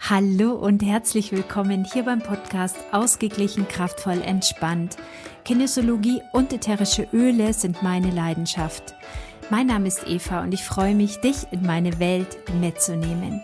Hallo und herzlich willkommen hier beim Podcast Ausgeglichen, kraftvoll, entspannt. Kinesiologie und ätherische Öle sind meine Leidenschaft. Mein Name ist Eva und ich freue mich, dich in meine Welt mitzunehmen.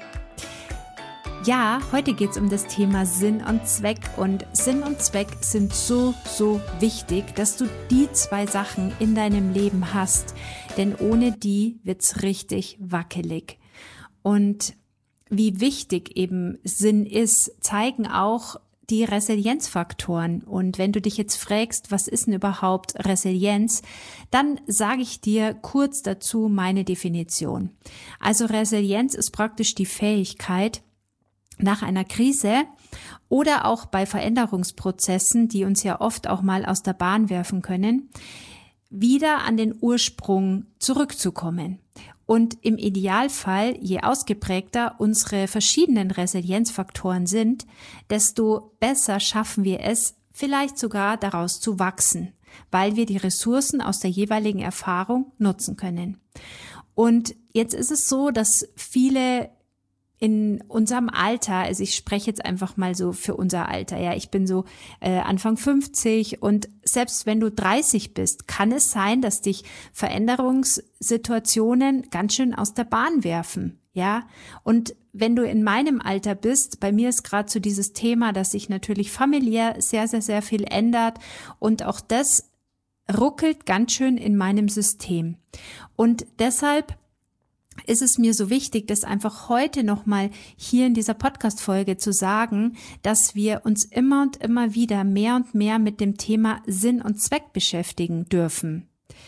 Ja, heute geht es um das Thema Sinn und Zweck und Sinn und Zweck sind so wichtig, dass du die zwei Sachen in deinem Leben hast, denn ohne die wird's richtig wackelig. Und wie wichtig eben Sinn ist, zeigen auch die Resilienzfaktoren. Und wenn du dich jetzt fragst, was ist denn überhaupt Resilienz, dann sage ich dir kurz dazu meine Definition. Also Resilienz ist praktisch die Fähigkeit, nach einer Krise oder auch bei Veränderungsprozessen, die uns ja oft auch mal aus der Bahn werfen können, wieder an den Ursprung zurückzukommen. Und im Idealfall, je ausgeprägter unsere verschiedenen Resilienzfaktoren sind, desto besser schaffen wir es, vielleicht sogar daraus zu wachsen, weil wir die Ressourcen aus der jeweiligen Erfahrung nutzen können. Und jetzt ist es so, dass viele in unserem Alter, also ich spreche jetzt einfach mal so für unser Alter, ja, ich bin so Anfang 50 und selbst wenn du 30 bist, kann es sein, dass dich Veränderungssituationen ganz schön aus der Bahn werfen, ja, und wenn du in meinem Alter bist, bei mir ist gerade so dieses Thema, dass sich natürlich familiär sehr viel ändert und auch das ruckelt ganz schön in meinem System und deshalb ist es mir so wichtig, das einfach heute nochmal hier in dieser Podcast-Folge zu sagen, dass wir uns immer und immer wieder mehr und mehr mit dem Thema Sinn und Zweck beschäftigen dürfen.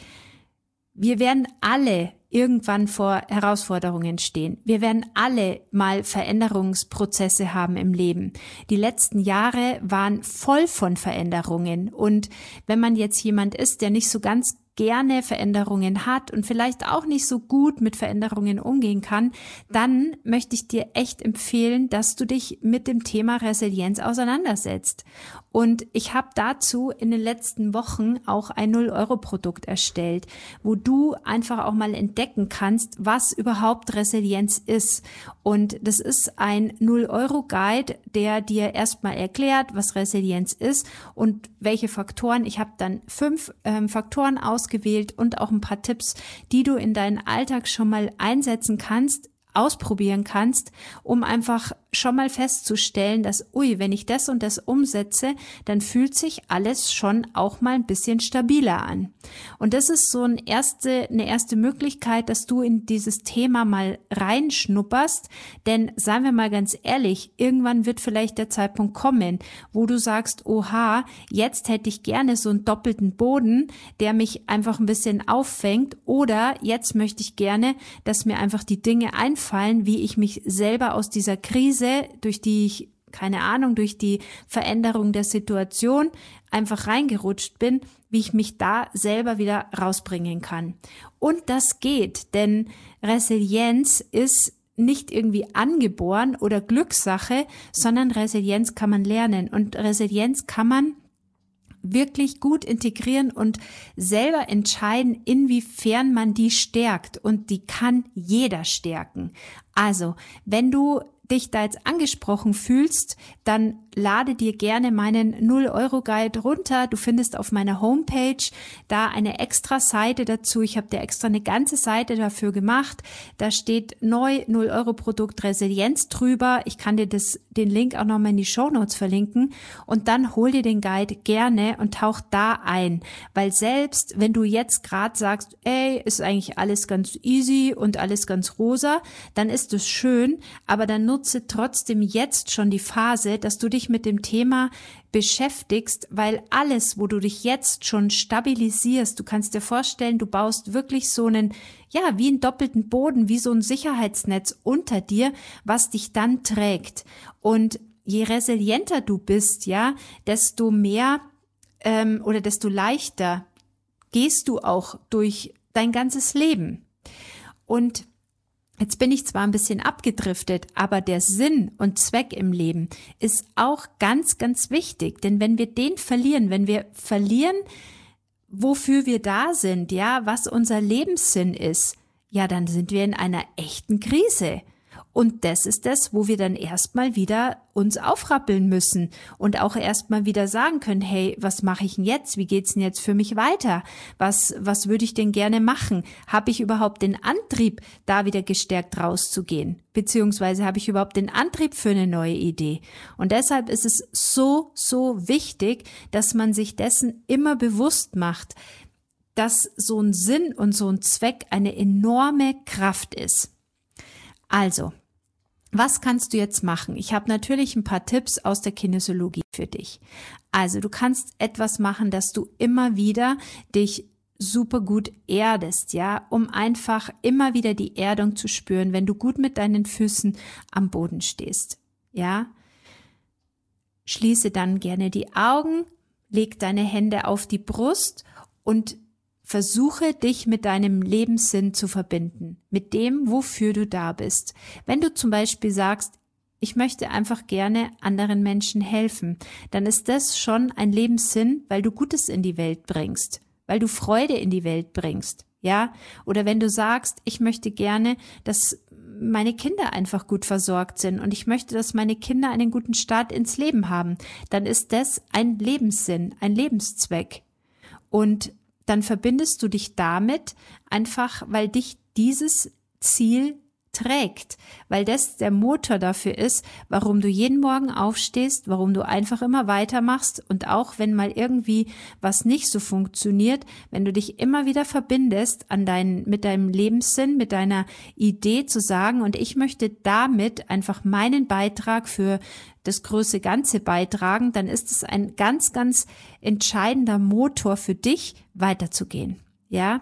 Wir werden alle irgendwann vor Herausforderungen stehen. Wir werden alle mal Veränderungsprozesse haben im Leben. Die letzten Jahre waren voll von Veränderungen und wenn man jetzt jemand ist, der nicht so ganz gerne Veränderungen hat und vielleicht auch nicht so gut mit Veränderungen umgehen kann, dann möchte ich dir echt empfehlen, dass du dich mit dem Thema Resilienz auseinandersetzt. Und ich habe dazu in den letzten Wochen auch ein 0-Euro-Produkt erstellt, wo du einfach auch mal entdecken kannst, was überhaupt Resilienz ist. Und das ist ein 0-Euro-Guide, der dir erstmal erklärt, was Resilienz ist und welche Faktoren. Ich habe dann 5 Faktoren ausgewählt und auch ein paar Tipps, die du in deinen Alltag schon mal einsetzen kannst, ausprobieren kannst, um einfach schon mal festzustellen, dass, wenn ich das und das umsetze, dann fühlt sich alles schon auch mal ein bisschen stabiler an. Und das ist so eine erste Möglichkeit, dass du in dieses Thema mal reinschnupperst, denn seien wir mal ganz ehrlich, irgendwann wird vielleicht der Zeitpunkt kommen, wo du sagst, oha, jetzt hätte ich gerne so einen doppelten Boden, der mich einfach ein bisschen auffängt, oder jetzt möchte ich gerne, dass mir einfach die Dinge einfallen, wie ich mich selber aus dieser Krise, durch die Veränderung der Situation einfach reingerutscht bin, wie ich mich da selber wieder rausbringen kann. Und das geht, denn Resilienz ist nicht irgendwie angeboren oder Glückssache, sondern Resilienz kann man lernen und Resilienz kann man wirklich gut integrieren und selber entscheiden, inwiefern man die stärkt, und die kann jeder stärken. Also, wenn du dich da jetzt angesprochen fühlst, dann lade dir gerne meinen 0-Euro-Guide runter. Du findest auf meiner Homepage da eine extra Seite dazu. Ich habe dir extra eine ganze Seite dafür gemacht. Da steht neu 0-Euro-Produkt Resilienz drüber. Ich kann dir den Link auch nochmal in die Shownotes verlinken und dann hol dir den Guide gerne und tauch da ein. Weil selbst wenn du jetzt gerade sagst, ist eigentlich alles ganz easy und alles ganz rosa, dann ist es schön, aber dann nutze trotzdem jetzt schon die Phase, dass du dich mit dem Thema beschäftigst, weil alles, wo du dich jetzt schon stabilisierst, du kannst dir vorstellen, du baust wirklich so einen, wie einen doppelten Boden, wie so ein Sicherheitsnetz unter dir, was dich dann trägt. Und je resilienter du bist, desto mehr oder desto leichter gehst du auch durch dein ganzes Leben. Und jetzt bin ich zwar ein bisschen abgedriftet, aber der Sinn und Zweck im Leben ist auch ganz wichtig. Denn wenn wir den verlieren, wofür wir da sind, was unser Lebenssinn ist, dann sind wir in einer echten Krise. Und das ist das, wo wir dann erstmal wieder uns aufrappeln müssen und auch erstmal wieder sagen können, hey, was mache ich denn jetzt? Wie geht's denn jetzt für mich weiter? Was würde ich denn gerne machen? Habe ich überhaupt den Antrieb, da wieder gestärkt rauszugehen? Beziehungsweise habe ich überhaupt den Antrieb für eine neue Idee? Und deshalb ist es so, so wichtig, dass man sich dessen immer bewusst macht, dass so ein Sinn und so ein Zweck eine enorme Kraft ist. Also, was kannst du jetzt machen? Ich habe natürlich ein paar Tipps aus der Kinesiologie für dich. Also, du kannst etwas machen, dass du immer wieder dich super gut erdest, ja, um einfach immer wieder die Erdung zu spüren, wenn du gut mit deinen Füßen am Boden stehst, ja. Schließe dann gerne die Augen, leg deine Hände auf die Brust und versuche, dich mit deinem Lebenssinn zu verbinden, mit dem, wofür du da bist. Wenn du zum Beispiel sagst, ich möchte einfach gerne anderen Menschen helfen, dann ist das schon ein Lebenssinn, weil du Gutes in die Welt bringst, weil du Freude in die Welt bringst, ja? Oder wenn du sagst, ich möchte gerne, dass meine Kinder einfach gut versorgt sind und ich möchte, dass meine Kinder einen guten Start ins Leben haben, dann ist das ein Lebenssinn, ein Lebenszweck. Und dann verbindest du dich damit einfach, weil dich dieses Ziel trägt, weil das der Motor dafür ist, warum du jeden Morgen aufstehst, warum du einfach immer weitermachst und auch wenn mal irgendwie was nicht so funktioniert, wenn du dich immer wieder verbindest mit deinem Lebenssinn, mit deiner Idee zu sagen, und ich möchte damit einfach meinen Beitrag für das große Ganze beitragen, dann ist es ein ganz, ganz entscheidender Motor für dich, weiterzugehen. Ja?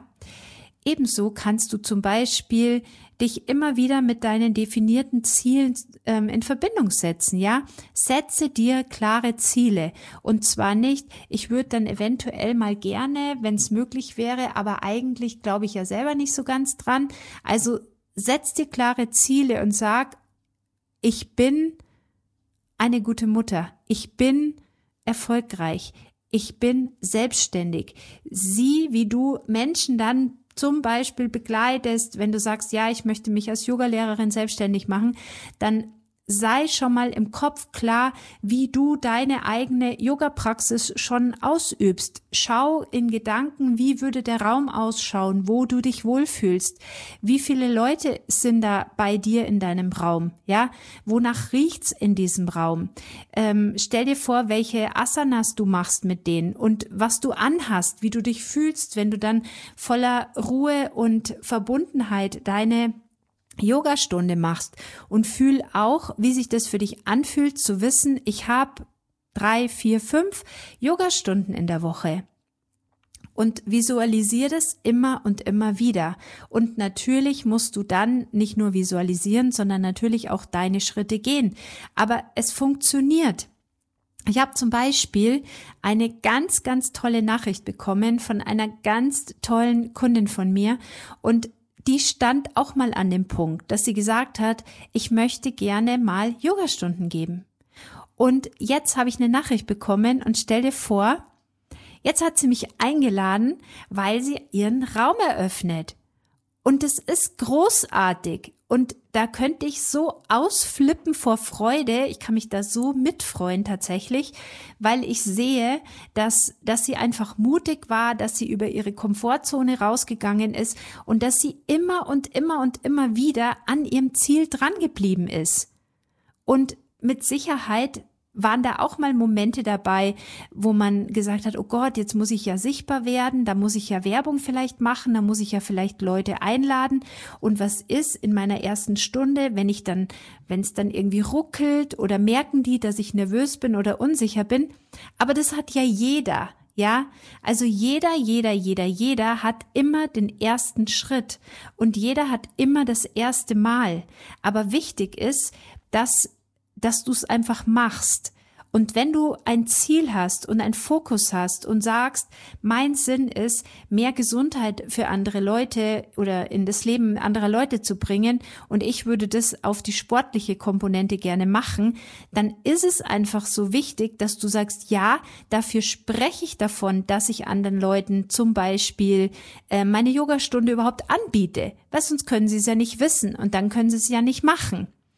Ebenso kannst du zum Beispiel dich immer wieder mit deinen definierten Zielen in Verbindung setzen, ja? Setze dir klare Ziele. Und zwar nicht, ich würde dann eventuell mal gerne, wenn es möglich wäre, aber eigentlich glaube ich ja selber nicht so ganz dran. Also setz dir klare Ziele und sag, ich bin eine gute Mutter. Ich bin erfolgreich. Ich bin selbstständig. Sieh, wie du Menschen dann zum Beispiel begleitest, wenn du sagst, ja, ich möchte mich als Yogalehrerin selbstständig machen, dann sei schon mal im Kopf klar, wie du deine eigene Yoga-Praxis schon ausübst. Schau in Gedanken, wie würde der Raum ausschauen, wo du dich wohlfühlst. Wie viele Leute sind da bei dir in deinem Raum? Ja, wonach riecht's in diesem Raum? Stell dir vor, welche Asanas du machst mit denen und was du anhast, wie du dich fühlst, wenn du dann voller Ruhe und Verbundenheit deine Yogastunde machst und fühl auch, wie sich das für dich anfühlt, zu wissen, ich habe 3, 4, 5 Yogastunden in der Woche. Und visualisiere das immer und immer wieder. Und natürlich musst du dann nicht nur visualisieren, sondern natürlich auch deine Schritte gehen. Aber es funktioniert. Ich habe zum Beispiel eine ganz, ganz tolle Nachricht bekommen von einer ganz tollen Kundin von mir und die stand auch mal an dem Punkt, dass sie gesagt hat, ich möchte gerne mal Yogastunden geben. Und jetzt habe ich eine Nachricht bekommen und stell dir vor, jetzt hat sie mich eingeladen, weil sie ihren Raum eröffnet. Und es ist großartig. Und da könnte ich so ausflippen vor Freude. Ich kann mich da so mitfreuen tatsächlich, weil ich sehe, dass sie einfach mutig war, dass sie über ihre Komfortzone rausgegangen ist und dass sie immer und immer und immer wieder an ihrem Ziel dran geblieben ist. Und mit Sicherheit waren da auch mal Momente dabei, wo man gesagt hat, oh Gott, jetzt muss ich ja sichtbar werden, da muss ich ja Werbung vielleicht machen, da muss ich ja vielleicht Leute einladen. Und was ist in meiner ersten Stunde, wenn es dann irgendwie ruckelt oder merken die, dass ich nervös bin oder unsicher bin? Aber das hat ja jeder, ja? Also jeder hat immer den ersten Schritt und jeder hat immer das erste Mal. Aber wichtig ist, dass du es einfach machst. Und wenn du ein Ziel hast und einen Fokus hast und sagst, mein Sinn ist, mehr Gesundheit für andere Leute oder in das Leben anderer Leute zu bringen und ich würde das auf die sportliche Komponente gerne machen, dann ist es einfach so wichtig, dass du sagst, ja, dafür spreche ich davon, dass ich anderen Leuten zum Beispiel meine Yogastunde überhaupt anbiete, weil sonst können sie es ja nicht wissen und dann können sie es ja nicht machen.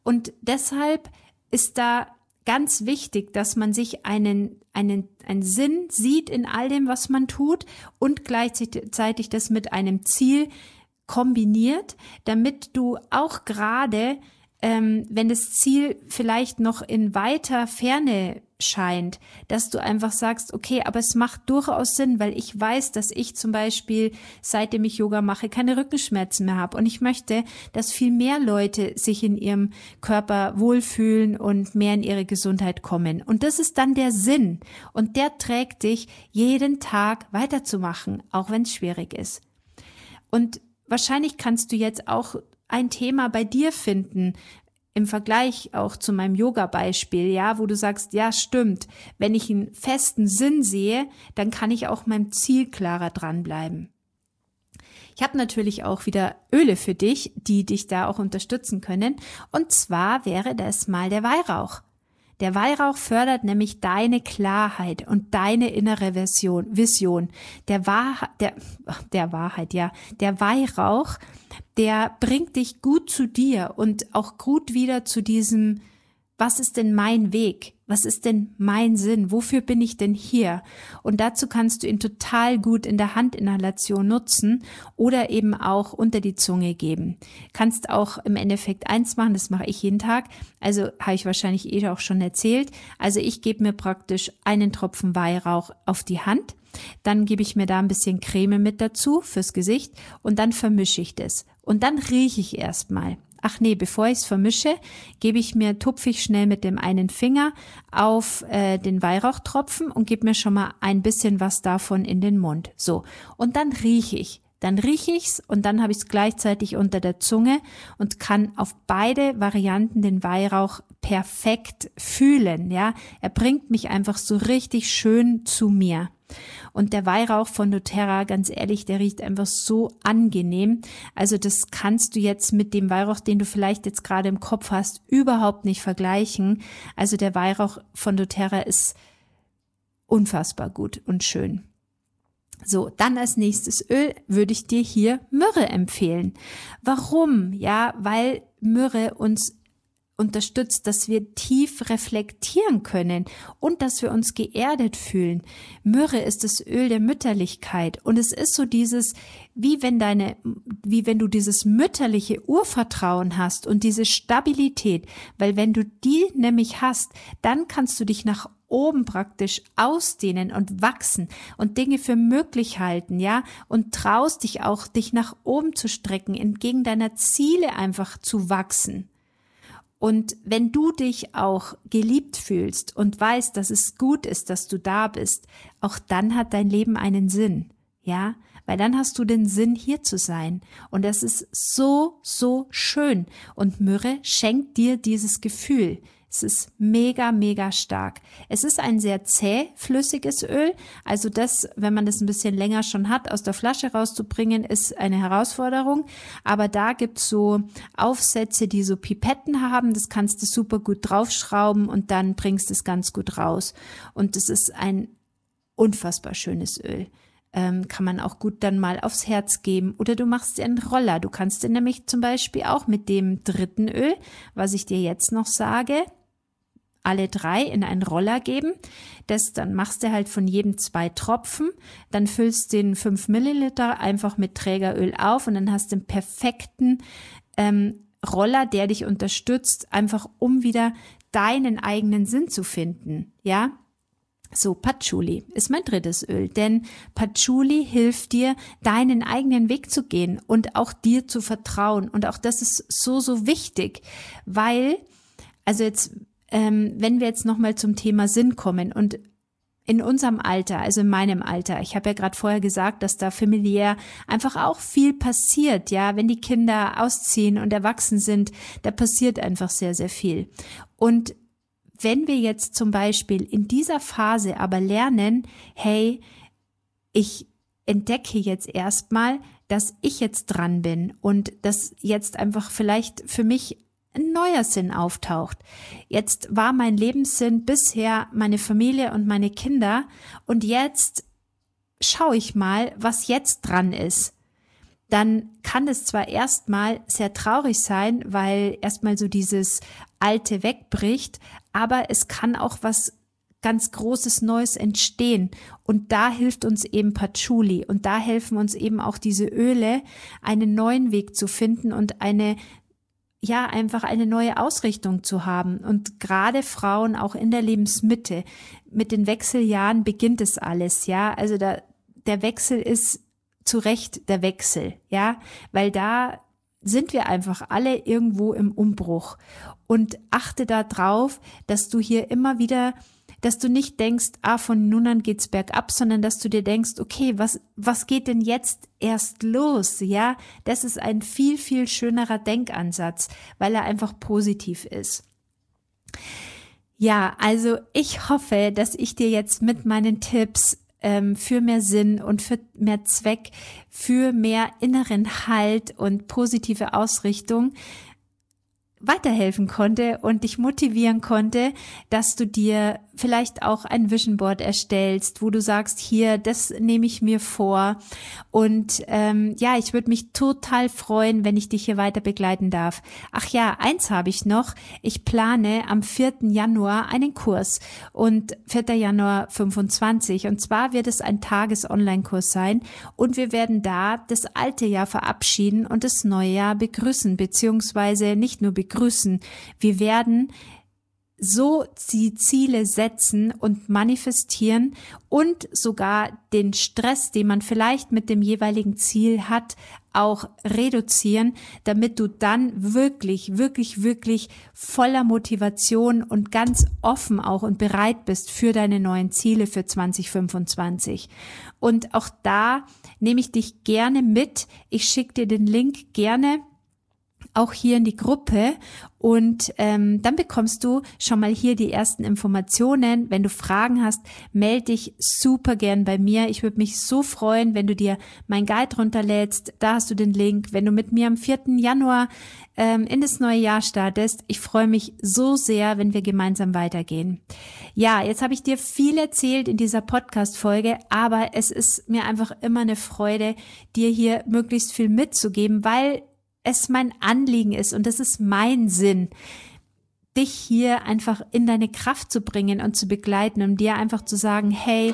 Und deshalb ist da ganz wichtig, dass man sich einen Sinn sieht in all dem, was man tut und gleichzeitig das mit einem Ziel kombiniert, damit du auch gerade, wenn das Ziel vielleicht noch in weiter Ferne scheint, dass du einfach sagst, okay, aber es macht durchaus Sinn, weil ich weiß, dass ich zum Beispiel, seitdem ich Yoga mache, keine Rückenschmerzen mehr habe und ich möchte, dass viel mehr Leute sich in ihrem Körper wohlfühlen und mehr in ihre Gesundheit kommen. Und das ist dann der Sinn und der trägt dich, jeden Tag weiterzumachen, auch wenn es schwierig ist. Und wahrscheinlich kannst du jetzt auch ein Thema bei dir finden, im Vergleich auch zu meinem Yoga-Beispiel, ja, wo du sagst, ja, stimmt, wenn ich einen festen Sinn sehe, dann kann ich auch meinem Ziel klarer dranbleiben. Ich habe natürlich auch wieder Öle für dich, die dich da auch unterstützen können. Und zwar wäre das mal der Weihrauch. Der Weihrauch fördert nämlich deine Klarheit und deine innere Vision. Der Weihrauch, der bringt dich gut zu dir und auch gut wieder zu diesem, was ist denn mein Weg? Was ist denn mein Sinn? Wofür bin ich denn hier? Und dazu kannst du ihn total gut in der Handinhalation nutzen oder eben auch unter die Zunge geben. Kannst auch im Endeffekt eins machen, das mache ich jeden Tag. Also habe ich wahrscheinlich auch schon erzählt. Also ich gebe mir praktisch einen Tropfen Weihrauch auf die Hand. Dann gebe ich mir da ein bisschen Creme mit dazu fürs Gesicht und dann vermische ich das. Und dann rieche ich erstmal. Ach nee, bevor ich es vermische, tupfe ich schnell mit dem einen Finger auf den Weihrauchtropfen und gebe mir schon mal ein bisschen was davon in den Mund. So, und dann rieche ich. Dann rieche ich's und dann habe ich es gleichzeitig unter der Zunge und kann auf beide Varianten den Weihrauch perfekt fühlen. Ja, er bringt mich einfach so richtig schön zu mir. Und der Weihrauch von doTERRA, ganz ehrlich, der riecht einfach so angenehm. Also das kannst du jetzt mit dem Weihrauch, den du vielleicht jetzt gerade im Kopf hast, überhaupt nicht vergleichen. Also der Weihrauch von doTERRA ist unfassbar gut und schön. So, dann als nächstes Öl würde ich dir hier Myrrhe empfehlen. Warum? Ja, weil Myrrhe uns unterstützt, dass wir tief reflektieren können und dass wir uns geerdet fühlen. Myrrhe ist das Öl der Mütterlichkeit und es ist so dieses, wie wenn du dieses mütterliche Urvertrauen hast und diese Stabilität, weil wenn du die nämlich hast, dann kannst du dich nach oben praktisch ausdehnen und wachsen und Dinge für möglich halten, ja, und traust dich auch, dich nach oben zu strecken, entgegen deiner Ziele einfach zu wachsen. Und wenn du dich auch geliebt fühlst und weißt, dass es gut ist, dass du da bist, auch dann hat dein Leben einen Sinn, ja, weil dann hast du den Sinn, hier zu sein. Und das ist so, so schön. Und Myrrhe schenkt dir dieses Gefühl. Es ist mega, mega stark. Es ist ein sehr zähflüssiges Öl. Also das, wenn man das ein bisschen länger schon hat, aus der Flasche rauszubringen, ist eine Herausforderung. Aber da gibt's so Aufsätze, die so Pipetten haben. Das kannst du super gut draufschrauben und dann bringst du es ganz gut raus. Und es ist ein unfassbar schönes Öl. Kann man auch gut dann mal aufs Herz geben oder du machst dir einen Roller. Du kannst dir nämlich zum Beispiel auch mit dem dritten Öl, was ich dir jetzt noch sage, alle 3 in einen Roller geben. Dann machst du halt von jedem 2 Tropfen, dann füllst den 5 Milliliter einfach mit Trägeröl auf und dann hast du den perfekten Roller, der dich unterstützt, einfach um wieder deinen eigenen Sinn zu finden, ja. So, Patchouli ist mein drittes Öl, denn Patchouli hilft dir, deinen eigenen Weg zu gehen und auch dir zu vertrauen. Und auch das ist so, so wichtig, weil, also jetzt, wenn wir jetzt nochmal zum Thema Sinn kommen und in unserem Alter, also in meinem Alter, ich habe ja gerade vorher gesagt, dass da familiär einfach auch viel passiert, ja, wenn die Kinder ausziehen und erwachsen sind, da passiert einfach sehr, sehr viel. Und wenn wir jetzt zum Beispiel in dieser Phase aber lernen, hey, ich entdecke jetzt erstmal, dass ich jetzt dran bin und dass jetzt einfach vielleicht für mich ein neuer Sinn auftaucht. Jetzt war mein Lebenssinn bisher meine Familie und meine Kinder und jetzt schaue ich mal, was jetzt dran ist. dann kann es zwar erstmal sehr traurig sein, weil erstmal so dieses Alte wegbricht, aber es kann auch was ganz Großes Neues entstehen. Und da hilft uns eben Patchouli und da helfen uns eben auch diese Öle, einen neuen Weg zu finden und einfach eine neue Ausrichtung zu haben. Und gerade Frauen auch in der Lebensmitte, mit den Wechseljahren beginnt es alles, ja. Also der Wechsel ist zu Recht der Wechsel, ja, weil da sind wir einfach alle irgendwo im Umbruch. Und achte da drauf, dass du hier immer wieder, dass du nicht denkst, von nun an geht's bergab, sondern dass du dir denkst, okay, was geht denn jetzt erst los, ja? Das ist ein viel, viel schönerer Denkansatz, weil er einfach positiv ist. Ja, also ich hoffe, dass ich dir jetzt mit meinen Tipps für mehr Sinn und für mehr Zweck, für mehr inneren Halt und positive Ausrichtung weiterhelfen konnte und dich motivieren konnte, dass du dir vielleicht auch ein Vision Board erstellst, wo du sagst, hier, das nehme ich mir vor und ich würde mich total freuen, wenn ich dich hier weiter begleiten darf. Ach ja, eins habe ich noch, ich plane am 4. Januar einen Kurs und 4. Januar 25 und zwar wird es ein Tages-Online-Kurs sein und wir werden da das alte Jahr verabschieden und das neue Jahr begrüßen, beziehungsweise nicht nur begrüßen, wir werden so die Ziele setzen und manifestieren und sogar den Stress, den man vielleicht mit dem jeweiligen Ziel hat, auch reduzieren, damit du dann wirklich, wirklich, wirklich voller Motivation und ganz offen auch und bereit bist für deine neuen Ziele für 2025. Und auch da nehme ich dich gerne mit. Ich schicke dir den Link gerne auch hier in die Gruppe und dann bekommst du schon mal hier die ersten Informationen. Wenn du Fragen hast, melde dich super gern bei mir. Ich würde mich so freuen, wenn du dir mein Guide runterlädst. Da hast du den Link. Wenn du mit mir am 4. Januar in das neue Jahr startest, ich freue mich so sehr, wenn wir gemeinsam weitergehen. Ja, jetzt habe ich dir viel erzählt in dieser Podcast-Folge, aber es ist mir einfach immer eine Freude, dir hier möglichst viel mitzugeben, weil es mein Anliegen ist und es ist mein Sinn, dich hier einfach in deine Kraft zu bringen und zu begleiten, um dir einfach zu sagen, hey,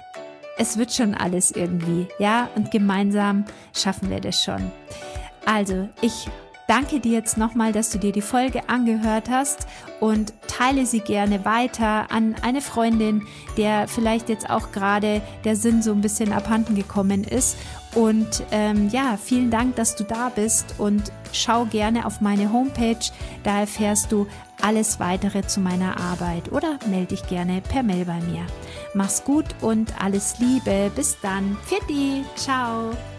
es wird schon alles irgendwie, ja, und gemeinsam schaffen wir das schon. Also, ich danke dir jetzt nochmal, dass du dir die Folge angehört hast und teile sie gerne weiter an eine Freundin, der vielleicht jetzt auch gerade der Sinn so ein bisschen abhanden gekommen ist. Und vielen Dank, dass du da bist und schau gerne auf meine Homepage, da erfährst du alles weitere zu meiner Arbeit oder melde dich gerne per Mail bei mir. Mach's gut und alles Liebe, bis dann. Pfiat, ciao.